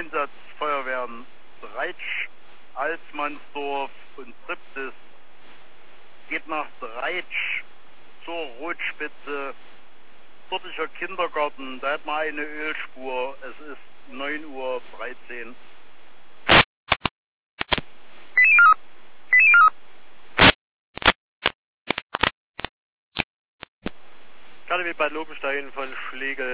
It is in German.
Einsatz Feuerwehren Dreitsch, Alsmannsdorf und Triptis geht nach Dreitsch zur Rotspitze, dortiger Kindergarten, da hat man eine Ölspur, es ist 9:13 Uhr. KDW Bad Lobenstein von Schlegel.